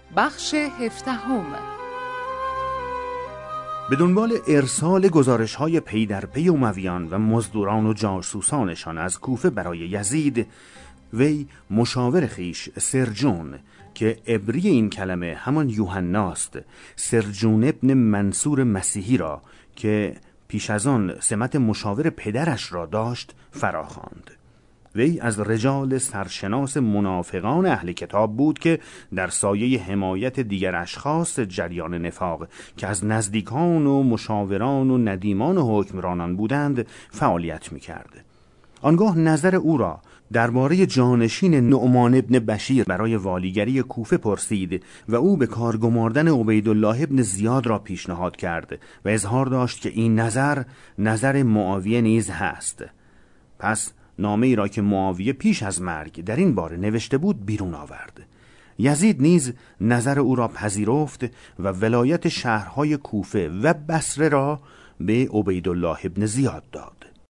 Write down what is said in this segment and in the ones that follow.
بخش 17. به دنبال ارسال گزارش‌های پی در پی امویان و مزدوران و جاسوسانشان از کوفه برای یزید، وی مشاور خیش سرجون که عبری این کلمه همان یوحناست، سرجون ابن منصور مسیحی را که پیش از آن سمت مشاور پدرش را داشت فراخواند. وی از رجال سرشناس منافقان اهل کتاب بود که در سایه حمایت دیگر اشخاص جریان نفاق که از نزدیکان و مشاوران و ندیمان و حکمرانان بودند فعالیت می‌کرد. آنگاه نظر او را درباره جانشین نعمان ابن بشیر برای والیگری کوفه پرسید و او به کار گماردن عبیدالله ابن زیاد را پیشنهاد کرد و اظهار داشت که این نظر معاویه نیز هست. پس نامه‌ای را که معاویه پیش از مرگ در این باره نوشته بود بیرون آورد. یزید نیز نظر او را پذیرفت و ولایت شهرهای کوفه و بصره را به عبیدالله ابن زیاد داد.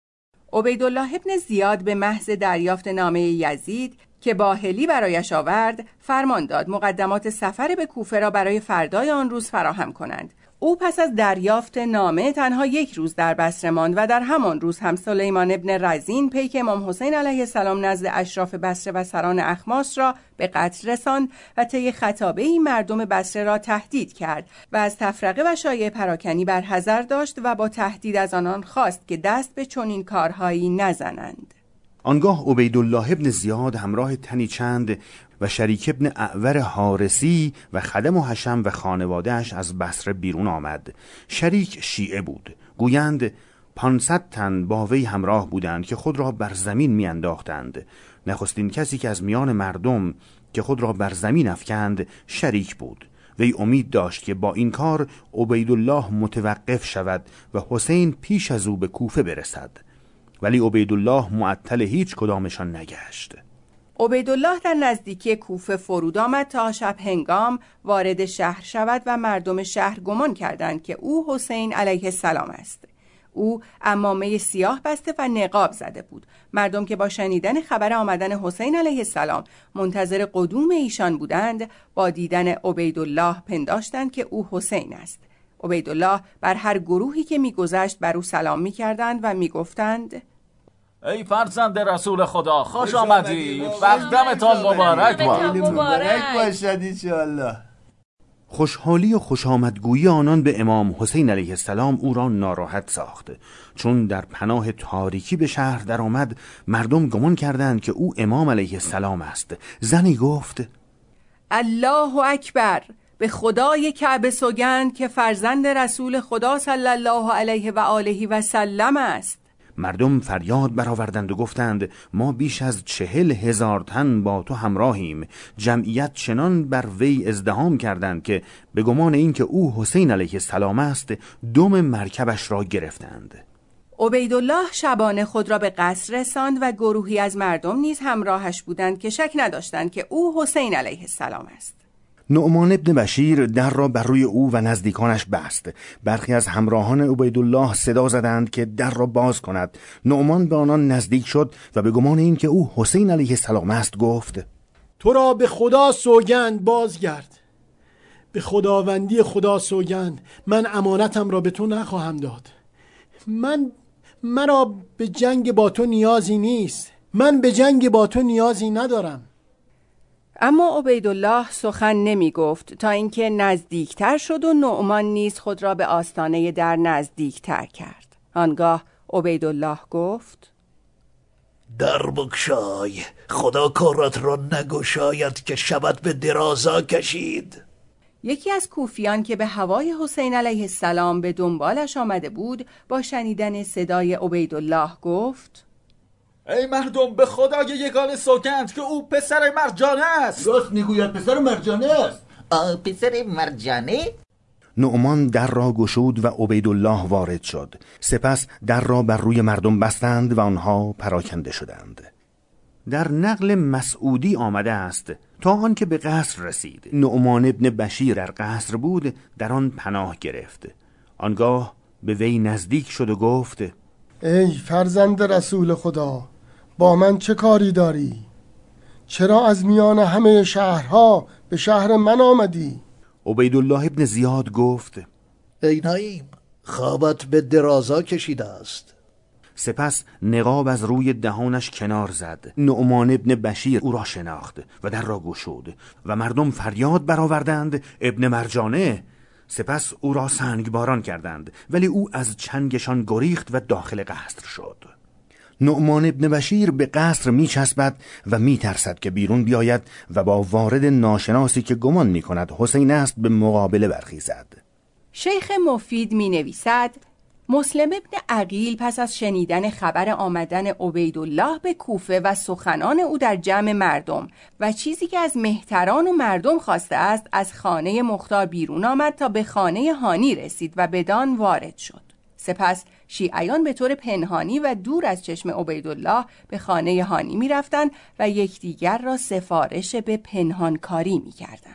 عبیدالله ابن زیاد به محض دریافت نامه یزید که باهلی برایش آورد فرمان داد مقدمات سفر به کوفه را برای فردای آن روز فراهم کنند. او پس از دریافت نامه تنها 1 روز در بصره ماند و در همان روز هم سلیمان ابن رزین پیک امام حسین علیه السلام نزد اشراف بصره و سران اخماس را به قتل رساند و طی خطابه‌ای مردم بصره را تهدید کرد و از تفرقه و شایعه پراکنی برحذر داشت و با تهدید از آنان خواست که دست به چنین کارهایی نزنند. آنگاه عبیدالله ابن زیاد همراه تنی چند و شریک ابن اعور حارسی و خدم و حشم و خانوادهش از بصره بیرون آمد. شریک شیعه بود. گویند 500 تن با وی همراه بودند که خود را بر زمین می انداختند. نخستین کسی که از میان مردم که خود را بر زمین افکند شریک بود. وی امید داشت که با این کار عبیدالله متوقف شود و حسین پیش از او به کوفه برسد، ولی عبیدالله معطل هیچ کدامشان نگشت. عبیدالله در نزدیکی کوفه فرود آمد تا شب هنگام وارد شهر شود و مردم شهر گمان کردند که او حسین علیه السلام است. او عمامه سیاه بسته و نقاب زده بود. مردم که با شنیدن خبر آمدن حسین علیه السلام منتظر قدوم ایشان بودند، با دیدن عبیدالله پنداشتند که او حسین است. عبیدالله بر هر گروهی که می‌گذشت بر او سلام می‌کردند و می‌گفتند: ای فرزند رسول خدا، خوش آمدی، مقدمتان مبارک باشد انشاءالله. خوشحالی و خوشامدگویی آنان به امام حسین علیه السلام او را ناراحت ساخت. چون در پناه تاریکی به شهر در آمد، مردم گمان کردند که او امام علیه السلام است. زنی گفت: الله اکبر، به خدای کعبه سوگند که فرزند رسول خدا صلی الله علیه و آله و سلم است. مردم فریاد برآوردند و گفتند: ما بیش از 40,000 تن با تو همراهیم. جمعیت چنان بر وی ازدحام کردند که به گمان این که او حسین علیه السلام است دم مرکبش را گرفتند. عبیدالله شبانه خود را به قصر رساند و گروهی از مردم نیز همراهش بودند که شک نداشتند که او حسین علیه السلام است. نعمان ابن بشیر در را بر روی او و نزدیکانش بست. برخی از همراهان عبیدالله صدا زدند که در را باز کند. نعمان به آنان نزدیک شد و به گمان این که او حسین علیه السلام است گفت: تو را به خدا سوگند بازگرد. به خداوندی خدا سوگند من امانتم را به تو نخواهم داد. مرا به جنگ با تو نیازی نیست. من به جنگ با تو نیازی ندارم. اما عبیدالله سخن نمی گفت تا اینکه نزدیکتر شد و نعمان نیز خود را به آستانه در نزدیکتر کرد. آنگاه عبیدالله گفت: در بگشای، خدا کارت را نگشاید که شبت به درازا کشید. یکی از کوفیان که به هوای حسین علیه السلام به دنبالش آمده بود با شنیدن صدای عبیدالله گفت: ای مردم، به خدای یگانه سوگند که او پسر مرجانه است. راست میگوید، پسر مرجانه است. پسر مرجانه؟ نعمان در را گشود و عبیدالله وارد شد. سپس در را بر روی مردم بستند و آنها پراکنده شدند. در نقل مسعودی آمده است تا آن که به قصر رسید، نعمان ابن بشیر در قصر بود، در آن پناه گرفت. آنگاه به وی نزدیک شد و گفت: ای فرزند رسول خدا، با من چه کاری داری؟ چرا از میان همه شهرها به شهر من آمدی؟ عبیدالله ابن زیاد گفت ای نعیم، خوابت به درازا کشیده است. سپس نقاب از روی دهانش کنار زد. نعمان ابن بشیر او را شناخت و در را گشود و مردم فریاد برآوردند ابن مرجانه. سپس او را سنگباران کردند، ولی او از چنگشان گریخت و داخل قصر شد. نعمان ابن بشیر به قصر می چسبد و می ترسد که بیرون بیاید و با وارد ناشناسی که گمان می کند حسین است به مقابله برخیزد. شیخ مفید می نویسد مسلم ابن عقیل پس از شنیدن خبر آمدن عبیدالله به کوفه و سخنان او در جمع مردم و چیزی که از مهتران و مردم خواسته است، از خانه مختار بیرون آمد تا به خانه هانی رسید و بدان وارد شد. سپس شیعیان به طور پنهانی و دور از چشم عبیدالله به خانه هانی می رفتند و یکدیگر را سفارش به پنهانکاری می کردند.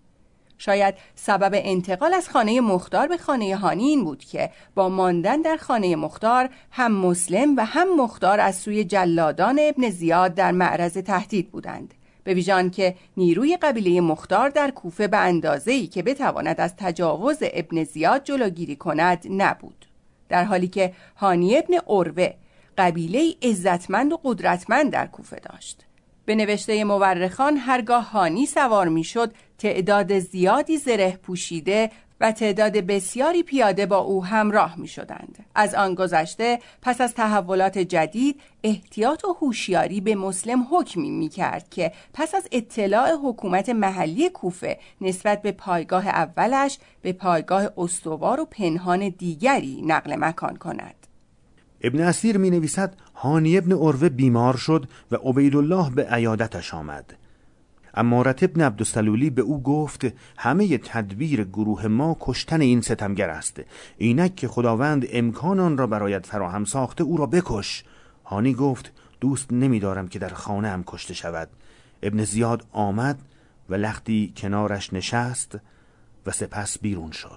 شاید سبب انتقال از خانه مختار به خانه هانی این بود که با ماندن در خانه مختار هم مسلم و هم مختار از سوی جلادان ابن زیاد در معرض تهدید بودند، به ویژه آنکه نیروی قبیله مختار در کوفه به اندازه‌ای که بتواند از تجاوز ابن زیاد جلوگیری کند نبود، در حالی که هانی ابن عروه قبیله عزتمند و قدرتمند در کوفه داشت. به نوشته مورخان هرگاه هانی سوار میشد، تعداد زیادی زره پوشیده و تعداد بسیاری پیاده با او همراه می شدند. از آن گذشته پس از تحولات جدید احتیاط و هوشیاری به مسلم حکمی می کرد که پس از اطلاع حکومت محلی کوفه نسبت به پایگاه اولش به پایگاه استوار و پنهان دیگری نقل مکان کند. ابن اسیر می نویسد هانی ابن عروه بیمار شد و عبیدالله به عیادتش آمد. عمارة ابن عبدالسلولی به او گفت همه تدبیر گروه ما کشتن این ستمگر است. اینک که خداوند امکان آن را برایت فراهم ساخته او را بکش. هانی گفت دوست نمی‌دارم که در خانه هم کشته شود. ابن زیاد آمد و لختی کنارش نشست و سپس بیرون شد.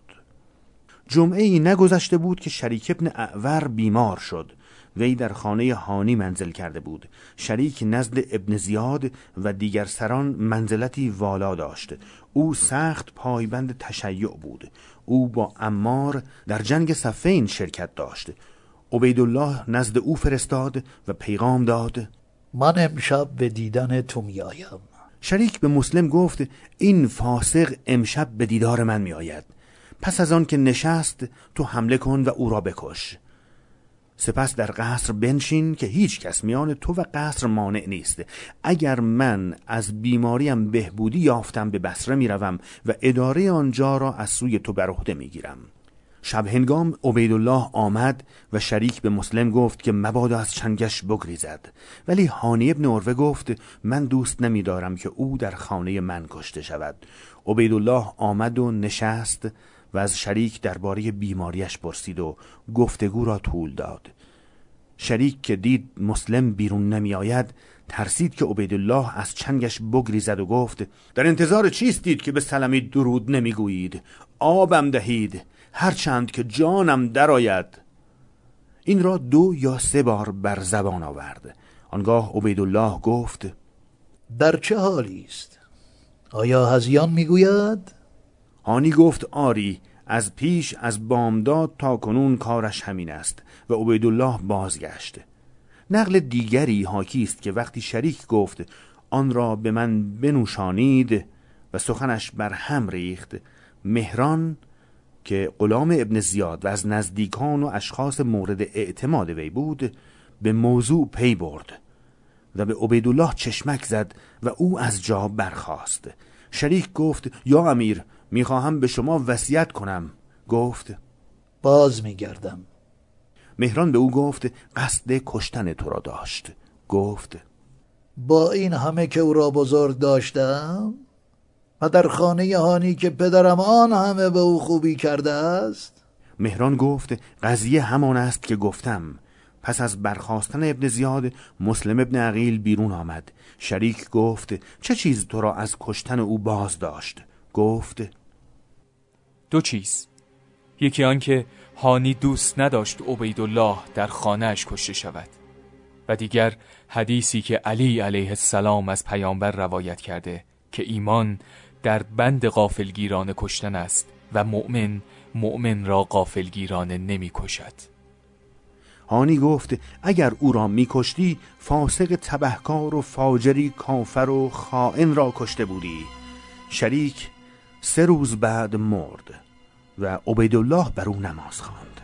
جمعه‌ای نگذشته بود که شریک ابن اعور بیمار شد. وی در خانه هانی منزل کرده بود. شریک نزد ابن زیاد و دیگر سران منزلتی والا داشت. او سخت پایبند تشیع بود. او با عمار در جنگ صفین شرکت داشت. عبیدالله نزد او فرستاد و پیغام داد من امشب به دیدن تو میایم. شریک به مسلم گفت این فاسق امشب به دیدار من میآید. پس از آن که نشست تو حمله کن و او را بکش. سپس در قصر بنشین که هیچ کس میان تو و قصر مانع نیست. اگر من از بیماریم بهبودی یافتم به بصره میروم و اداره آنجا را از سوی تو بر عهده میگیرم. شب هنگام عبیدالله آمد و شریک به مسلم گفت که مبادا از چنگش بگریزد، ولی هانی ابن عروه گفت من دوست نمیدارم که او در خانه من کشته شود. عبیدالله آمد و نشست و از شریک درباره بیماریش پرسید و گفتگو را طول داد. شریک که دید مسلم بیرون نمی آید ترسید که عبیدالله از چنگش بگریزد و گفت در انتظار چیستید که به سلمی درود نمی گویید؟ آبم دهید هرچند که جانم درآید. این را 2 یا 3 بار بر زبان آورد. آنگاه عبیدالله گفت در چه حالی است؟ آیا هذیان میگوید؟ هانی گفت آری، از پیش از بامداد تا کنون کارش همین است. و عبیدالله بازگشت. نقل دیگری حاکی است که وقتی شریک گفت آن را به من بنوشانید و سخنش بر هم ریخت، مهران که غلام ابن زیاد و از نزدیکان و اشخاص مورد اعتماد وی بود به موضوع پی برد و به عبیدالله چشمک زد و او از جا برخاست. شریک گفت یا امیر، میخواهم به شما وصیت کنم. گفت باز میگردم. مهران به او گفت قصد کشتن تو را داشت. گفت با این همه که او را بزرگ داشتم و در خانه هانی که پدرم آن همه به او خوبی کرده است. مهران گفت قضیه همان است که گفتم. پس از برخاستن ابن زیاد مسلم ابن عقیل بیرون آمد. شریک گفت چه چیز تو را از کشتن او باز داشت؟ گفت 2 چیز. یکی آن که هانی دوست نداشت عبیدالله در خانه‌اش کشته شود و دیگر حدیثی که علی علیه السلام از پیامبر روایت کرده که ایمان در بند غافلگیرانه کشتن است و مؤمن را غافلگیرانه نمی کشد. هانی گفت اگر او را می کشتی فاسق تبهکار و فاجری کافر و خائن را کشته بودی. شریک 3 روز بعد مرد و عبیدالله بر او نماز خواند.